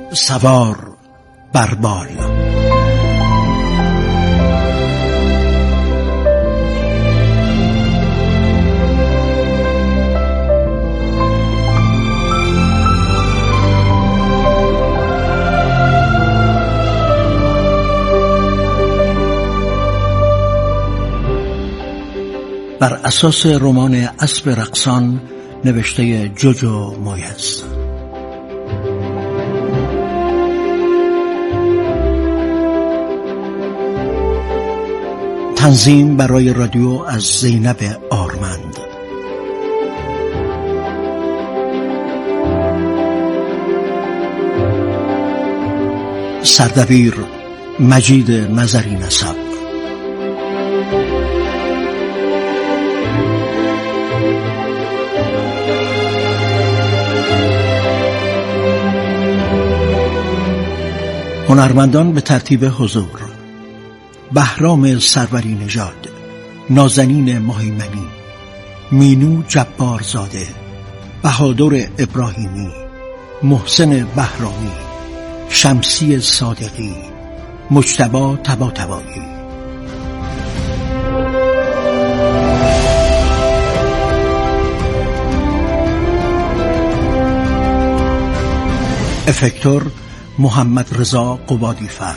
سوار بر بال. بر اساس رمان اسب رقصان نوشته جوجو مویز. تنظیم برای رادیو از زینب آرمند. سردبیر مجید نظری نسب. هنرمندان به ترتیب حضور: بهرام سروری نژاد، نازنین ماهیمنی، مینو جبارزاده، بهادر ابراهیمی، محسن بهرامی، شمسی صادقی، مجتبی طباطبایی. افکتور محمد رضا قبادیفر.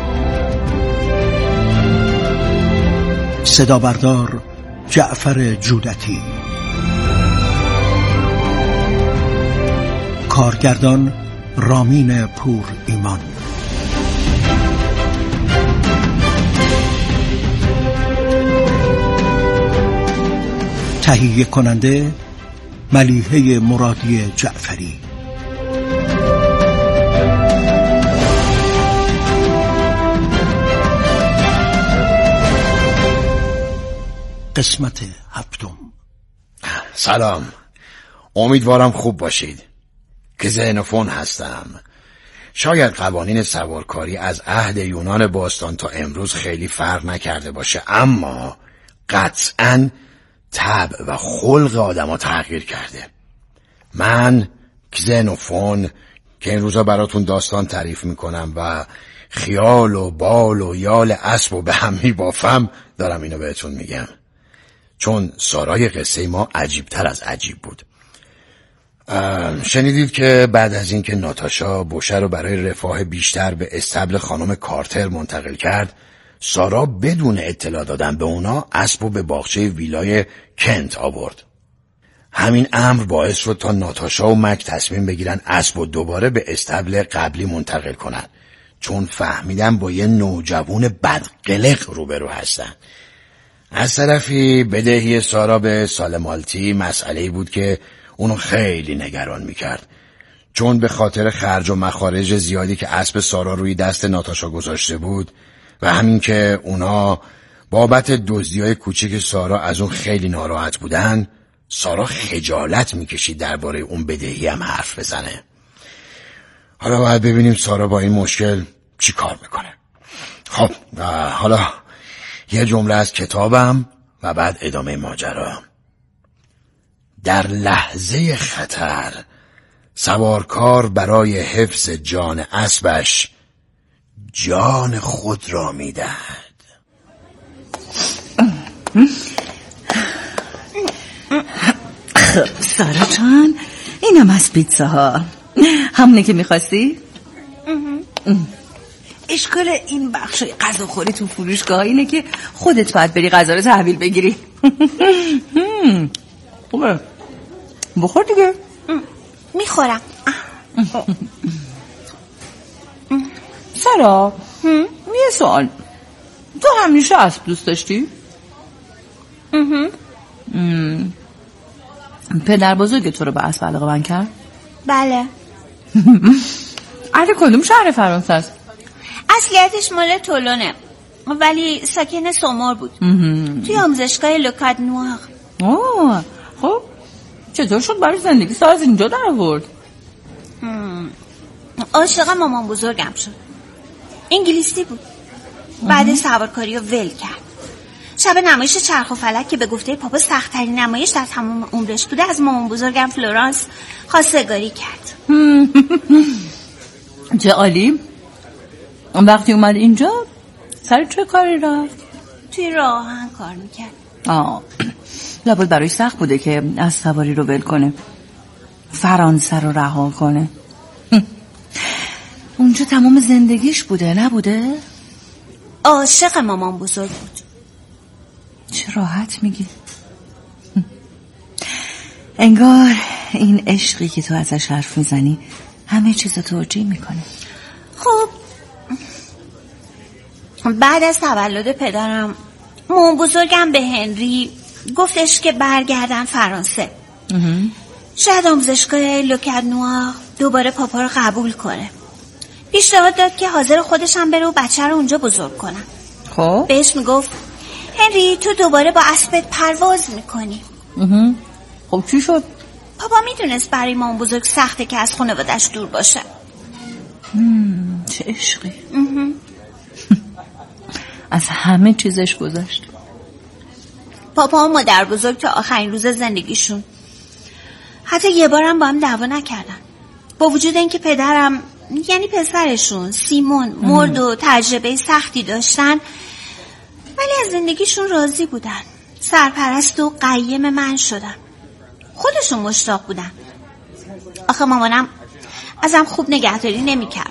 صدا بردار جعفر جودتی. کارگردان رامین پور ایمان. تهیه کننده ملیحه مرادی جعفری. قسمت 7. سلام، امیدوارم خوب باشید. کزنوفون هستم. شاید قوانین سوارکاری از عهد یونان باستان تا امروز خیلی فرق نکرده باشه، اما قطعاً طبع و خلق آدم ها تغییر کرده. من کزنوفون که این روزا براتون داستان تعریف میکنم و خیال و بال و یال اسب و به هم میبافم، دارم اینو بهتون میگم چون سارای قصه ما عجیبتر از عجیب بود. شنیدید که بعد از اینکه ناتاشا بوشه رو برای رفاه بیشتر به استبل خانم کارتر منتقل کرد، سارا بدون اطلاع دادن به اونا اسب رو به باغچه ویلای کنت آورد. همین امر باعث شد تا ناتاشا و مک تصمیم بگیرن اسب رو دوباره به استبل قبلی منتقل کنن، چون فهمیدن با یه نوجوان بدقلق روبرو هستن. از طرفی بدهی سارا به سالمالتی مسئله‌ای بود که اونو خیلی نگران میکرد، چون به خاطر خرج و مخارج زیادی که اسب سارا روی دست ناتاشا گذاشته بود و همین که اونا بابت دزدی‌های کوچیک سارا از اون خیلی ناراحت بودن، سارا خجالت میکشید درباره اون بدهی هم حرف بزنه. حالا باید ببینیم سارا با این مشکل چی کار میکنه. خب حالا یه جمله از کتابم و بعد ادامه ماجرا. در لحظه خطر سوارکار برای حفظ جان اسبش جان خود را میدهد. سارا جان، اینم از پیتزاها، همونه که میخواستی؟ اشکال این بخش غذاخوری تو فروشگاه اینه که خودت باید بری غذا رو تحویل بگیری. خوبه، بخور دیگه. میخورم. سارا، یه سوال، تو همیشه اسب دوست داشتی؟ پدر بزرگ تو رو به اسب علاقه‌مند کرد؟ بله. اهل کدوم شهر فرانسه است؟ اصلیتش مال تولونه، ولی ساکن سومور بود. توی آموزشگاه لوکاد نوار. خب چطور شد برای زندگی سال از اینجا در آورد؟ عاشق مامان بزرگم شد. انگلیسی بود. بعد سوارکاری رو ول کرد. شب نمایش چرخ و فلک که به گفته پاپا سخت‌ترین نمایش در تمام عمرش بوده، از مامان بزرگم فلورانس خواستگاری کرد. چه عالی. وقتی اومد اینجا سر چه کاری رفت؟ توی راهن کار میکرد. لابد برای سخت بوده که از سواری رو ول کنه، فرانسه رو رها کنه. اونجا تمام زندگیش بوده نبوده؟ عاشق مامان بزرگ بود. چه راحت میگی. انگار این عشقی که تو ازش حرف میزنی همه چیز توجیه میکنه. خب بعد از تولد پدرم مامان بزرگم به هنری گفتش که برگردن فرانسه. شاید آموزشگاه لوکادنوآ دوباره پاپا رو قبول کنه. پیشنهاد داد که حاضر خودشم بره و بچه رو اونجا بزرگ کنم. خب بهش میگفت هنری تو دوباره با اسبت پرواز میکنی. خب چی شد؟ پاپا میدونست برای مامان بزرگ سخته که از خانواده‌اش دور باشه. چه عشقی. از همه چیزش گذشت. پاپا و مادر بزرگ تا آخرین روز زندگیشون حتی یه بارم با هم دعوا نکردن. با وجود اینکه پدرم یعنی پسرشون سیمون مرد و تجربه سختی داشتن، ولی از زندگیشون راضی بودن. سرپرست و قیم من شدن. خودشون مشتاق بودن. آخه مامانم ازم خوب نگهداری نمی‌کرد.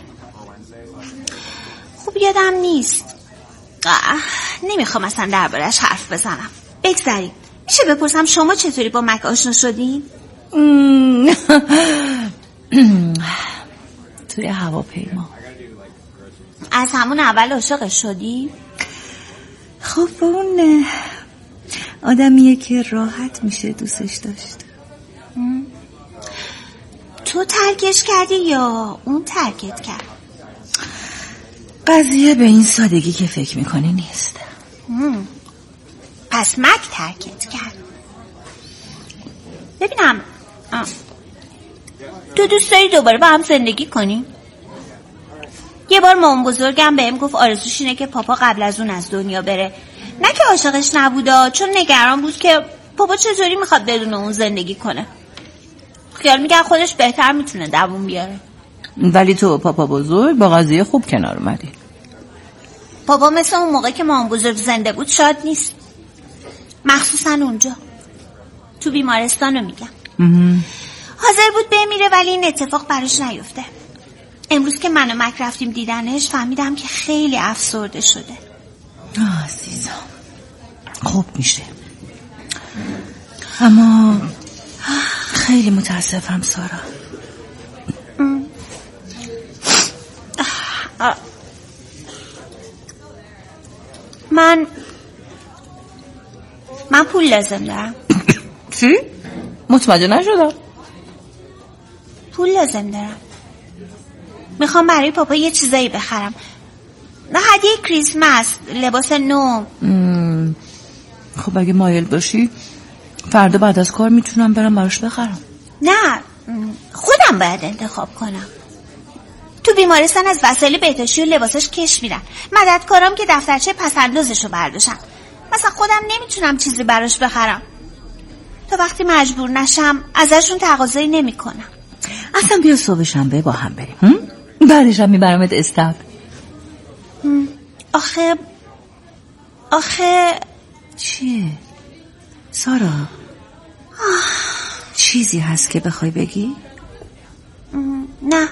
خوب یادم نیست. نمیخوام اصلا دربارش حرف بزنم. بگذاریم. میشه بپرسم شما چطوری با مک آشنا شدین؟ توی هواپیما. از همون اول عاشقش شدی؟ خب اون آدمیه که راحت میشه دوستش داشت. تو ترکش کردی یا اون ترکت کرد؟ قضیه به این سادگی که فکر میکنی نیست. پس مک ترکت کرد. ببینم تو دوست داری دوباره با هم زندگی کنی؟ یه بار مامان بزرگم بهم گفت آرزوش اینه که پاپا قبل از اون از دنیا بره. نه که عاشقش نبوده، چون نگران بود که پاپا چطوری میخواد بدون اون زندگی کنه. خیال میگه خودش بهتر میتونه دووم بیاره. ولی تو پاپا بزرگ با قضیه خوب کنار اومدی. پاپا مثل اون موقع که مامان بزرگ زنده بود شاد نیست. مخصوصا اونجا تو بیمارستانو میگم. حاضر بود بمیره ولی این اتفاق براش نیفته. امروز که من و مک رفتیم دیدنش فهمیدم که خیلی افسرده شده. عزیزم خوب میشه، اما خیلی متاسفم سارا. من پول لازم دارم. چی؟ متوجه نشدم. پول لازم دارم. میخوام برای پاپا یه چیزایی بخرم. نه هدیه کریسمس، لباس نو. خب اگه مایل باشی فردا بعد از کار میتونم برم براش بخرم. نه خودم باید انتخاب کنم. تو بیمارستان از وسایل بهداشتی و لباساش کش میرن. مددکارام که دفترچه پسندازشو برداشتن. مثلا خودم نمیتونم چیزی براش بخرم. تا وقتی مجبور نشم ازشون تقاضایی نمیکنم. اصلا بیا صبح شنبه با هم بریم. بعدش هم میبرمت استاد. آخه چیه؟ سارا چیزی هست که بخوای بگی؟ نه.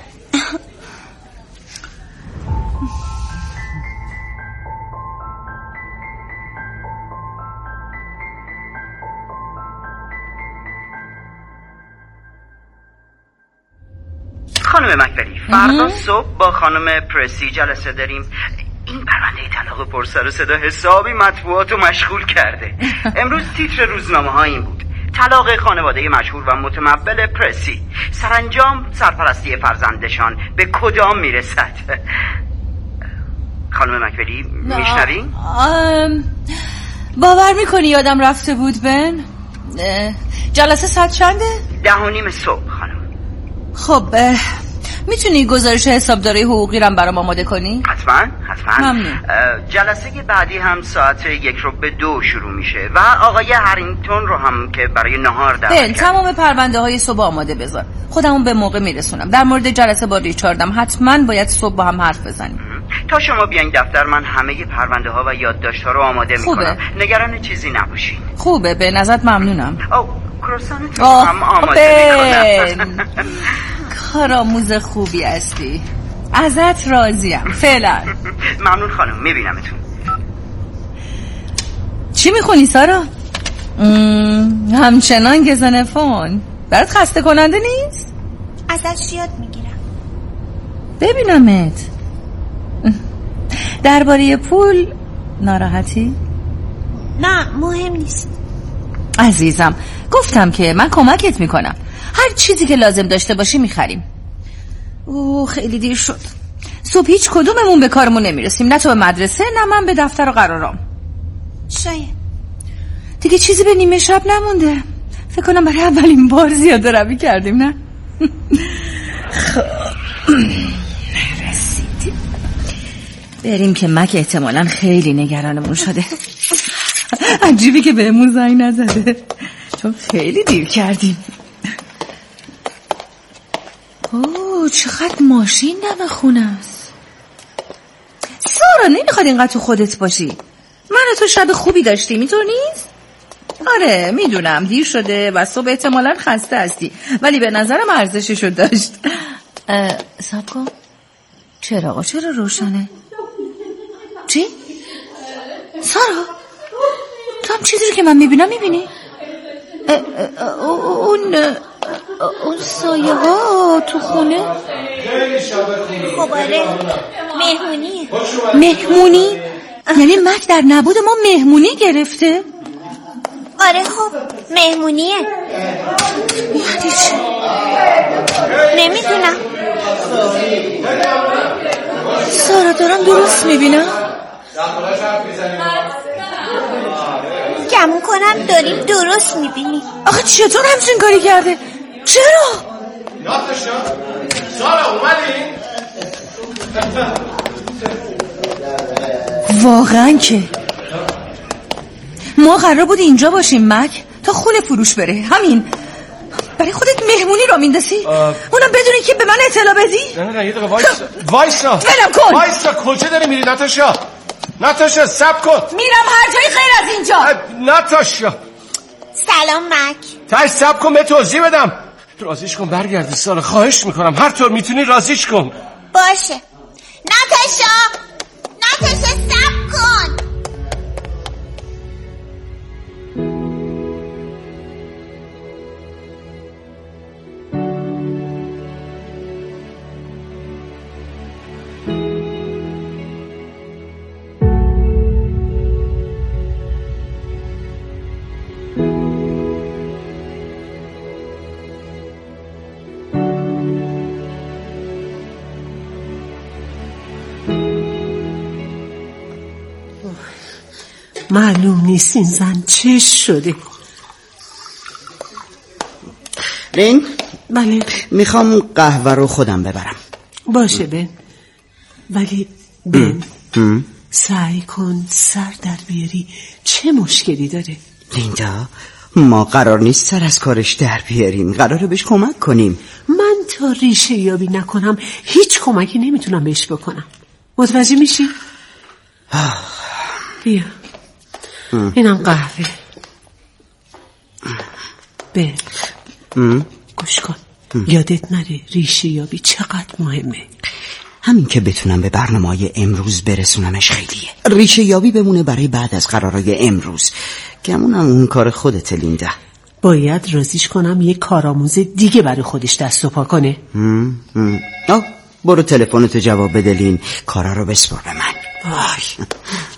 خانم مکبری فردا صبح با خانم پرسی جلسه داریم. این پرونده طلاق پرسر و صدا حسابی مطبوعات رو مشغول کرده. امروز تیتر روزنامه ها این بود: طلاق خانواده مشهور و متمول پرسی، سرانجام سرپرستی فرزندشان به کدام میرسد؟ خانم مکبری میشنوین؟ باور میکنی یادم رفته بود بن؟ جلسه ساعت چنده؟ 10:30 صبح خانم. خب میتونی گزارش حسابداری حقوقی رو برام آماده کنی؟ حتما ممنون. جلسه بعدی هم ساعت 1:02 شروع میشه و آقای هرینگتون رو هم که برای نهار دعوت کردم. تمام پرونده های صبح آماده بذار، خودمون به موقع میرسونم. در مورد جلسه با ریچاردم حتما باید صبح با هم حرف بزنیم. تا شما بیاین دفتر من همه پرونده ها و یادداشت ها رو آماده میکنم. نگران چیزی نباشین. خوبه، به نظرت ممنونم. کروسانتون هم آماده میکنم. کارآموز خوبی هستی، ازت راضیم. فعلا ممنون خانم، میبینمتون. چی میخونی سارا؟ همچنان گزنفون برات خسته کننده نیست؟ ازش یاد میگیرم. ببینمت. درباره پول ناراحتی؟ نه مهم نیست عزیزم، گفتم که من کمکت میکنم. هر چیزی که لازم داشته باشی میخریم. خیلی دیر شد. صبح هیچ کدوممون به کارمون نمیرسیم، نه تو به مدرسه نه من به دفتر و قرارام. شاید دیگه چیزی به نیمه شب نمونده. فکر کنم برای اولین بار زیاده روی کردیم، نه؟ رسیدیم. بریم که مک احتمالاً خیلی نگرانمون شده. عجیبی که بهمون زنگ نزده، چون خیلی دیر کردیم. چقدر ماشین دم خونه است. سارا نمیخواد اینقدر تو خودت باشی. من و تو شب خوبی داشتیم، اینطور نیست؟ آره میدونم دیر شده و صبح احتمالاً خسته هستی، ولی به نظرم ارزششو داشت. صبر کن، چرا روشنه؟ چی؟ سارا تو هم چیزی رو که من میبینم میبینی؟ اون سایه ها تو خونه؟ خب آره، مهمونی؟ یعنی مک در نبود ما مهمونی گرفته؟ آره خب مهمونیه. یعنی چی؟ نمیدونم. سارا دارم درست میبینم؟ گمون کنم داریم درست میبینی. آخه چطور همچین کاری کرده؟ چرا؟ سارا اومدی؟ واقعا که ما قرار بود اینجا باشیم مک تا خونه فروش بره. همین برای خودت مهمونی را میندازی؟ اونم بدونی که به من اطلاع بدی؟ نه یه دقیقه وایسا ولم کن. وایسا، کجا داری میری ناتاشا صبر کن. میرم هر جایی غیر از اینجا. ناتاشا سلام مک. تاش صبر کن، به توضیح بدم. رازیش کن برگردی سارا، خواهش میکنم هر طور میتونی رازیش کن. باشه ناتاشا صبر کن. معلوم نیست این زن چه شده. رین؟ بله. میخوام قهوه رو خودم ببرم. باشه بن، ولی بن سعی کن سر در بیاری. چه مشکلی داره؟ لیندا، ما قرار نیست سر از کارش در بیاریم، قراره بهش کمک کنیم. من تا ریشه یابی نکنم هیچ کمکی نمیتونم بهش بکنم. متوجه میشی؟ بیا اینم قهوه. به گوش کن، یادت نره ریشه یابی چقدر مهمه. همین که بتونم به برنامه‌های امروز برسونمش خیلیه. ریشه یابی بمونه برای بعد از قرارهای امروز. گمونم اون کار خودت لیندا. باید رازیش کنم یه کارآموز دیگه برای خودش دست و پا کنه. برو تلفنتو جواب بده لین، کارا رو بسپر به من. وای.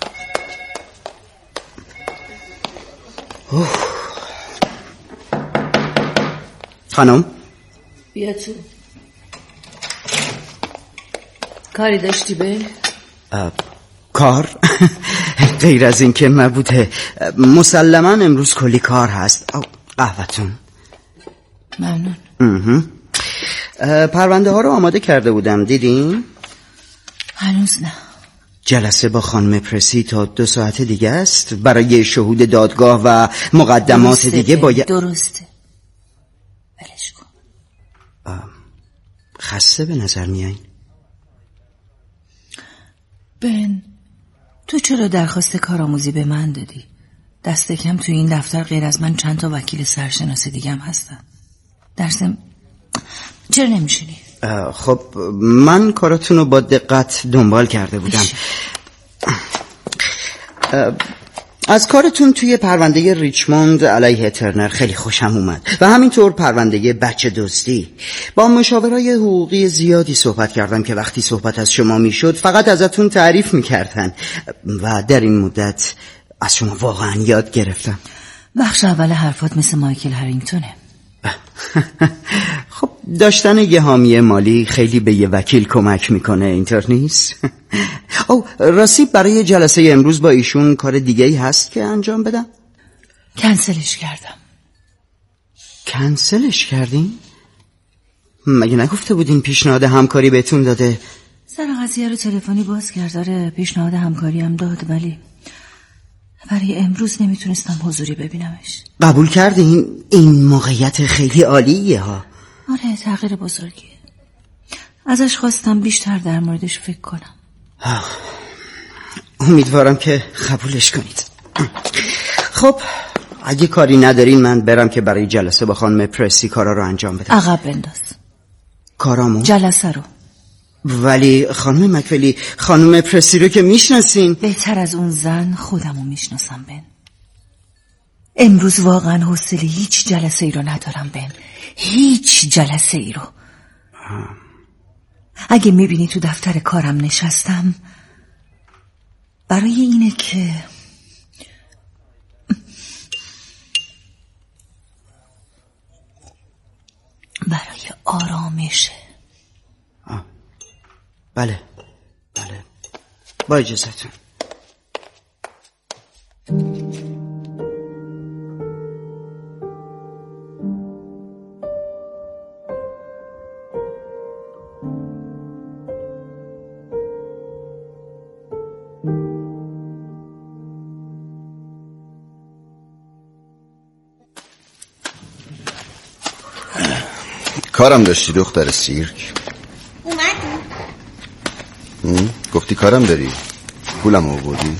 خانم بیا تو. کاری داشتی به؟ کار؟ غیر از این که نبوده. مسلما امروز کلی کار هست. قهوه‌تون. ممنون. پرونده ها رو آماده کرده بودم، دیدین؟ هنوز نه. جلسه با خانم پرسی تا 2 ساعت دیگه است. برای شهود دادگاه و مقدمات دیگه باید درسته. ولش کن. خسته به نظر میایین. بن، تو چرا درخواست کارآموزی به من دادی؟ دست کم تو این دفتر غیر از من چند تا وکیل سرشناس دیگه هم هستن. درسم چرا نمیشونی؟ خب من کاراتون رو با دقت دنبال کرده بودم. از کارتون توی پرونده ریچموند علیه ترنر خیلی خوشم اومد و همینطور پرونده بچه دزدی. با مشاورای حقوقی زیادی صحبت کردم که وقتی صحبت از شما میشد فقط ازتون تعریف میکردن و در این مدت از شما واقعا یاد گرفتم. بخش اول حرفات مثل مایکل هرینگتونه. خب داشتن یه حامی مالی خیلی به یه وکیل کمک میکنه، اینطور نیست؟ او راستی برای جلسه امروز با ایشون کار دیگه‌ای هست که انجام بدم؟ کنسلش کردم. کنسلش کردین؟ مگه نگفته بودین پیشنهاد همکاری بهتون داده؟ سر قضیه رو تلفنی باز کرد. آره پیشنهاد همکاری هم داد ولی برای امروز نمیتونستم حضوری ببینمش. قبول کردین؟ این موقعیت خیلی عالیه ها. آره تغییر بزرگیه. ازش خواستم بیشتر در موردش فکر کنم. امیدوارم که قبولش کنید. خب اگه کاری ندارین من برم که برای جلسه با خانم پرسی کارا رو انجام بدم. عقب بنداز کارامو؟ جلسه رو. ولی خانم مکفلی، خانم پرسی رو که میشناسین. بهتر از اون زن خودمو میشناسم بن. امروز واقعا حوصله هیچ جلسه ای رو ندارم بن. هیچ جلسه ای رو. اگه میبینی تو دفتر کارم نشستم برای اینه که برای آرامشه. بله با اجازهتون. کارم داشتی دختر سیرک؟ اومدی؟ گفتی کارم داری؟ پولم آوردی؟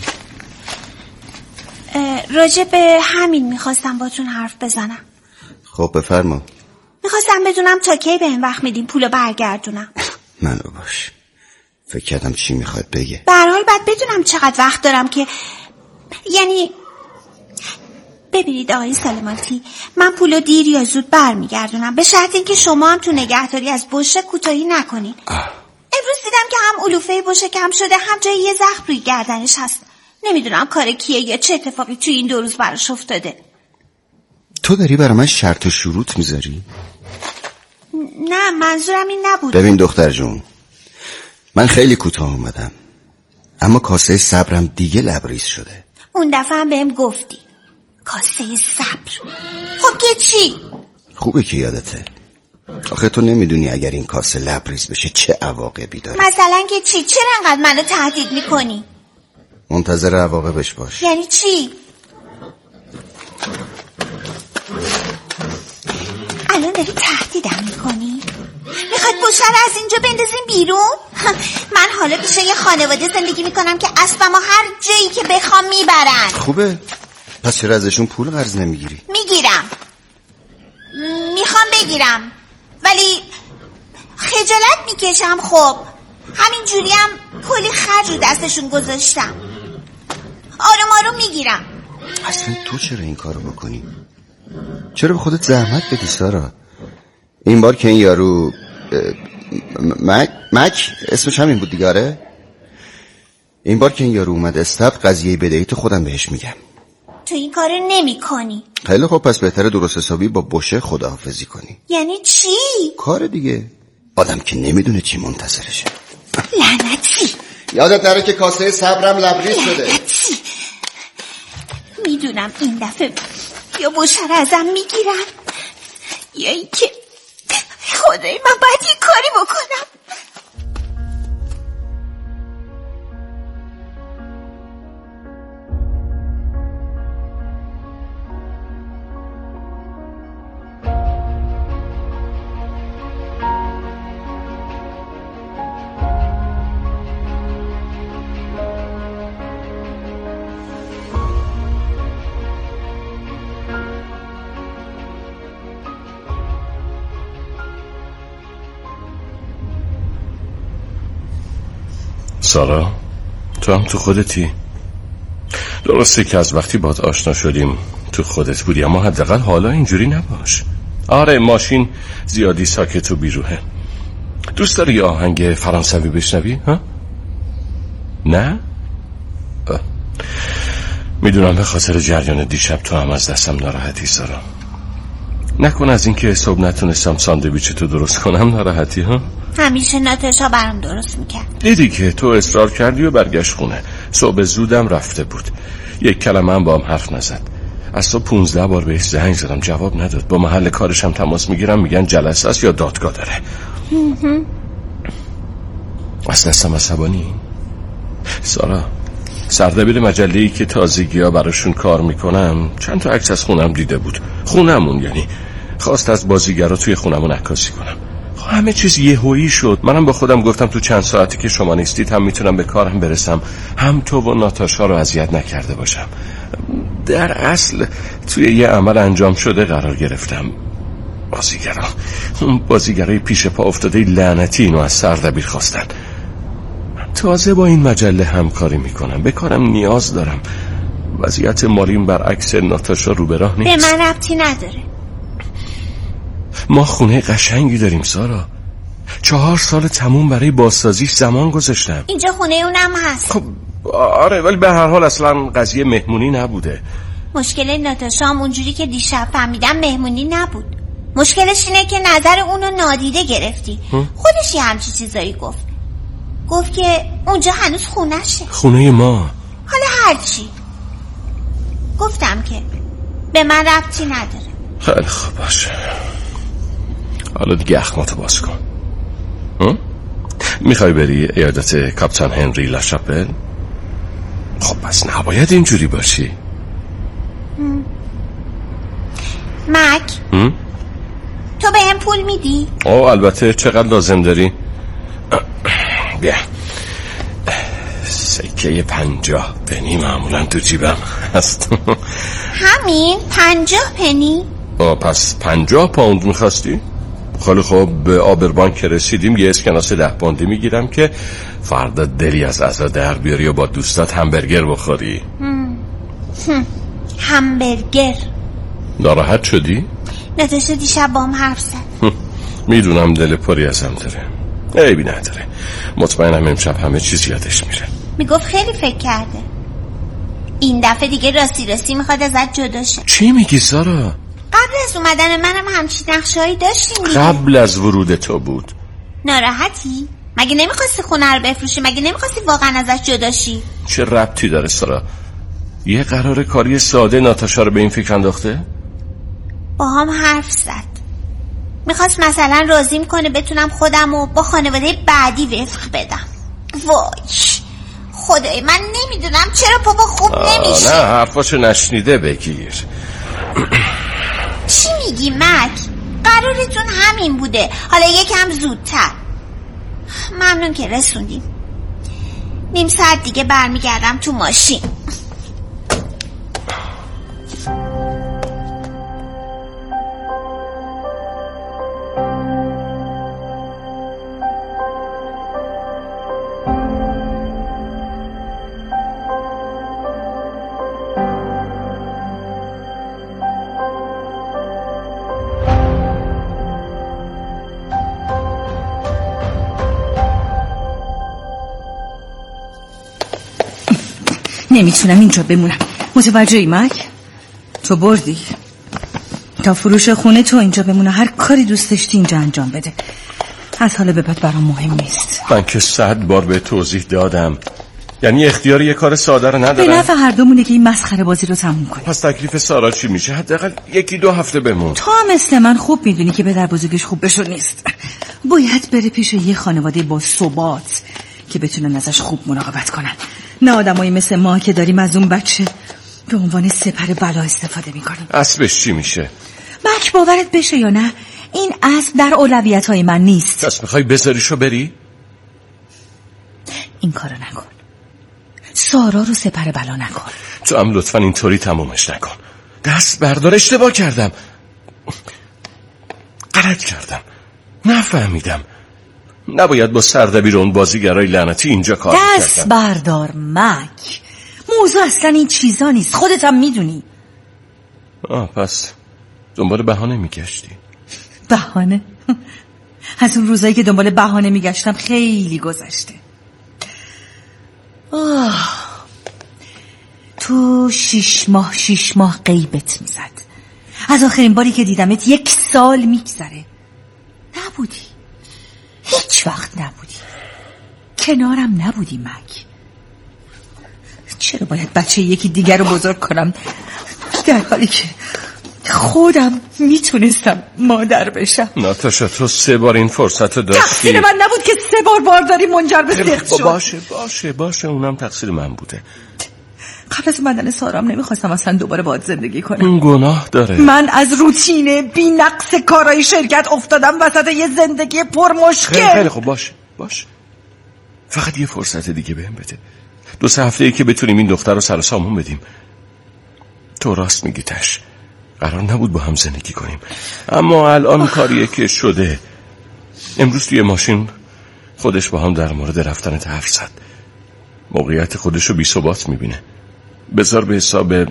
راجع به همین میخواستم باتون حرف بزنم. خب بفرما. میخواستم بدونم تا کی به این وقت میدین پولو برگردونم. منو باش. فکر کردم چی میخواد بگه. به هر حال باید بدونم چقدر وقت دارم که یعنی ببینید آقای سالماتی، من پولو دیر یا زود برمیگردونم به شرط اینکه شما هم تو نگهداری از بشه کوتاهی نکنین. امروز دیدم که هم علوفه بشه کم شده هم جای یه زخم روی گردنش هست. نمیدونم کار کیه یا چه اتفاقی توی این 2 روز براش افتاده. تو داری برای من شرط و شروط میذاری؟ نه منظورم این نبود. ببین دختر جون، من خیلی کوتاه اومدم اما کاسه صبرم دیگه لبریز شده. اون دفعه هم بهم گفتی کاسه صبر. خب که چی؟ خوبه که یادته. آخه تو نمیدونی اگر این کاسه لبریز بشه چه عواقبی داره. مثلا که چی؟ چرا انقدر منو تهدید میکنی؟ منتظر عواقبش باش. یعنی چی؟ الان داری تهدیدم میکنی؟ میخواد بشه رو از اینجا بندازیم بیرون؟ من حالا پیش یه خانواده زندگی میکنم که اسبمو هر جایی که بخوام میبرن. خوبه؟ پس چرا ازشون پول قرض نمیگیری؟ میگیرم، میخوام بگیرم ولی خجالت میکشم. خب همین جوری هم کلی خرج رو دستشون گذاشتم. آروم آروم میگیرم. اصلا تو چرا این کارو بکنی؟ چرا به خودت زحمت بدی سارا؟ این بار که این یارو مک اسمش همین بود دیگه. آره این بار که این یارو اومد استبل قضیه بدهی تو خودم بهش میگم. تو این کارو نمی کنی. خیلی خب پس بهتره درست حسابی با بشه خداحافظی کنی. یعنی چی؟ کار دیگه. آدم که نمیدونه چی منتظرشه. لعنتی. یادت نره که کاسه صبرم لبریز شده. لعنتی. میدونم این دفعه یا بشه ازم میگیرن یا این که خدای من باید یه کاری بکنم. سارا، تو هم تو خودتی. درسته که از وقتی باهات آشنا شدیم تو خودت بودی، اما حداقل حالا اینجوری نباش. آره ماشین زیادی ساکت و بیروحه. دوست داری یه آهنگ فرانسوی بشنوی؟ ها؟ نه؟ میدونم به خاطر جریان دیشب تو هم از دستم ناراحتی سارا. نکن از اینکه صبح نتونستم ساندویچ تو درست کنم ناراحتی ها؟ همیشه ناتاشا برام درست میکرد. دیدی که تو اصرار کردی و برگشت خونه. صبح زودم رفته بود. یک کلمه هم با هم حرف نزد. از صبح 15 بار بهش زنگ زدم جواب نداد. با محل کارش هم تماس میگیرم میگن جلسه است یا دادگاه داره. از دستم عصبانی. سارا، سردبیر مجله‌ای که تازگی‌ها براشون کار میکنم چند تا عکس از خونم دیده بود. خونمون یعنی خواست از بازیگرا توی خونمون عکاسی کنم. همه چیز یهویی شد. منم با خودم گفتم تو چند ساعتی که شما نیستید هم میتونم به کارم برسم، هم تو و ناتاشا رو اذیت نکرده باشم. در اصل توی یه عمل انجام شده قرار گرفتم. اون بازیگرای پیش پا افتاده لعنتی اینو از سردبیر خواستن. تازه با این مجله همکاری میکنم، به کارم نیاز دارم. وضعیت مالیم برعکس ناتاشا رو به راه نیست. به من ربطی نداره. ما خونه قشنگی داریم سارا. 4 سال تموم برای بازسازیش زمان گذاشتم. اینجا خونه اونم هست. خب آره، ولی به هر حال اصلا قضیه مهمونی نبوده. مشکل ناتاشا هم اونجوری که دیشب فهمیدم مهمونی نبود. مشکلش اینه که نظر اونو نادیده گرفتی. خودش یه همچی چیزایی گفت که اونجا هنوز خونشه. خونه ما. حالا هرچی گفتم که به من ربطی نداره. خیلی خوب باشه. حالا دیگه اخماتو باز کن. میخوای بری عیادت کاپیتان هنری لاشاپل؟ خب پس نباید اینجوری باشی. مک تو به هم پول میدی؟ البته. چقدر لازم داری؟ بیا سکه 50 پنی معمولا تو جیبم هست. همین 50 پنی؟ پس 50 پوند میخواستی؟ خیلی خوب، به آبربان که رسیدیم یه اسکناس 10 پوندی میگیرم که فردا دلی از عزا در بیاری و با دوستات همبرگر بخوری. همبرگر؟ ناراحت شدی؟ ناتاشا دیشب با هم حرف زد. میدونم دل پری ازم داره. عیبی نداره. مطمئنم امشب همه چیز یادش میره. میگفت خیلی فکر کرده. این دفعه دیگه راستی میخواد ازت جدا شه. چی میگی سارا؟ قبل از اومدن منم همچین نقشه‌ای داشتیم دیگه. قبل از ورود تو بود. ناراحتی؟ مگه نمیخواستی خونه رو بفروشی؟ مگه نمیخواستی واقعا ازش جدا شی؟ چه ربطی داره سارا؟ یه قرار کاری ساده ناتاشا رو به این فکر انداخته؟ با هم حرف زد. میخواست مثلا راضیم کنه بتونم خودم رو با خانواده بعدی وفق بدم. وای خدای من نمیدونم چرا بابا خوب نمیشه. نه حرفاشو نشنیده بگیر. چی میگی مک؟ قرارتون همین بوده، حالا یکم زودتر. ممنون که رسوندیم. نیم ساعت دیگه برمیگردم تو ماشین. نمیتونم اینجا بمونم. متوجهی مک؟ تو بردی تا فروش خونه تو اینجا بمونه. هر کاری دوست داشتی اینجا انجام بده. از حالا به بعد برام مهم نیست. من که 100 بار به توضیح دادم یعنی اختیار یه کار ساده رو ندارم؟ به نفع هر دومونه که این مسخره بازی رو تموم کنیم. پس تکلیف سارا چی میشه؟ حداقل 1-2 هفته بمون. تو هم مثل من خوب میدونی که پدر بزرگش خوب بشو نیست. باید بره پیش یه خانواده با ثبات که بتونن ازش خوب مراقبت کنن، نه آدمایی مثل ما که داریم از اون بچه به عنوان سپر بلا استفاده میکنیم. اسبش چی میشه؟ مک باورت بشه یا نه این اسب در اولویت‌های من نیست. پس میخوای بذاریشو بری؟ این کارو نکن. سارا رو سپر بلا نکن. تو هم لطفا اینطوری تمومش نکن. دست بردار، اشتباه کردم، غلط کردم، نفهمیدم. نباید با سردبیر اون بازیگرای لعنتی اینجا کار میکردم. دست بردار مک. موضوع اصلا این چیزا نیست، خودت هم میدونی. پس دنبال بهانه میگشتی؟ بهانه؟ از اون روزایی که دنبال بهانه میگشتم خیلی گذشته. تو 6 ماه غیبت میزد. از آخرین باری که دیدمت 1 سال میگذره. نبودی، هیچ وقت نبودی، کنارم نبودی مک. چرا باید بچه یکی دیگر رو بزرگ کنم در حالی که خودم میتونستم مادر بشم؟ ناتاشا تو 3 بار این فرصت رو داشتی. تقصیر من نبود که 3 بار بارداری منجر به سقط شد. باشه اونم تقصیر من بوده. قبل از اومدن سارام نمیخواستم اصلا دوباره باهات زندگی کنم. اون گناه داره. من از روتین بی نقص کارهای شرکت افتادم وسط یه زندگی پر مشکل. خیلی خوب، باشه فقط یه فرصت دیگه بهم بده. 2-3 هفته‌ای که بتونیم این دختر رو سر و سامون بدیم. تو راست میگی تش، قرار نبود با هم زندگی کنیم، اما الان کاریه که شده. امروز توی ماشین خودش با هم در مورد رفتن حرف زد. موقعیت خودشو بی ثبات میبینه. بذار به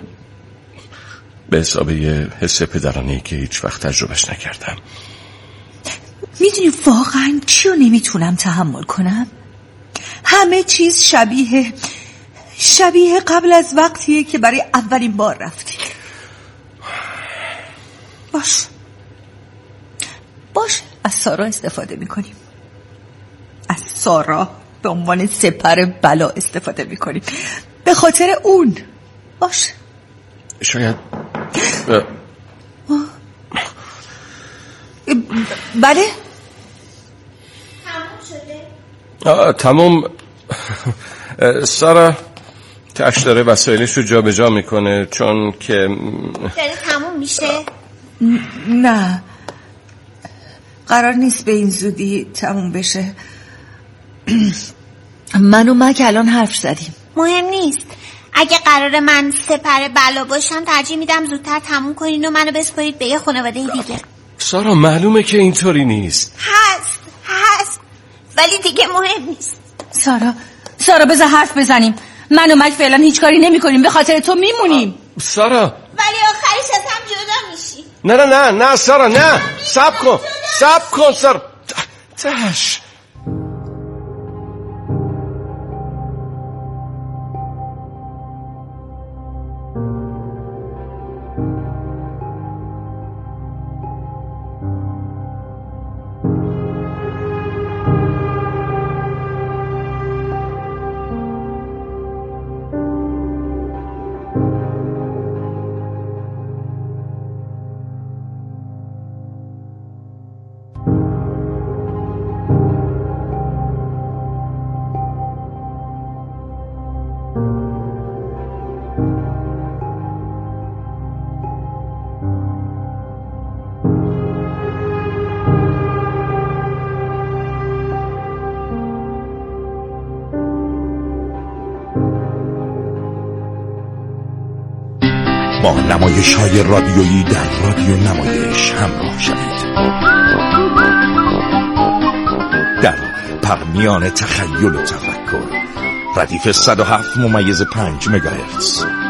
حساب یه حس پدرانه‌ای که هیچ وقت تجربهش نکردم. میدونی واقعا چیو نمیتونم تحمل کنم؟ همه چیز شبیه قبل از وقتیه که برای اولین بار رفتی. باش از سارا استفاده میکنیم، از سارا به عنوان سپر بلا استفاده میکنیم به خاطر اون. باش شاید بله تموم. سارا تش داره وسایلش رو جا به جا میکنه چون که داره تموم میشه. نه قرار نیست به این زودی تموم بشه. من و مک الان حرف زدیم. مهم نیست. اگه قرار من سپر بلا باشم ترجیح میدم زودتر تموم کنین و منو بسپارید به یه خانواده دیگه. سارا معلومه که اینطوری نیست. هست ولی دیگه مهم نیست. سارا بذار حرف بزنیم. من و مک فعلا هیچ کاری نمی کنیم، به خاطر تو میمونیم. سارا ولی آخرش از هم جدا میشی. نه سارا نه. صبر کن سارا. تش با نمایش‌های رادیویی در رادیو نمایش همراه شوید. در پرمیان تخیل و تفکر ردیف 107.5 مگاهرتز.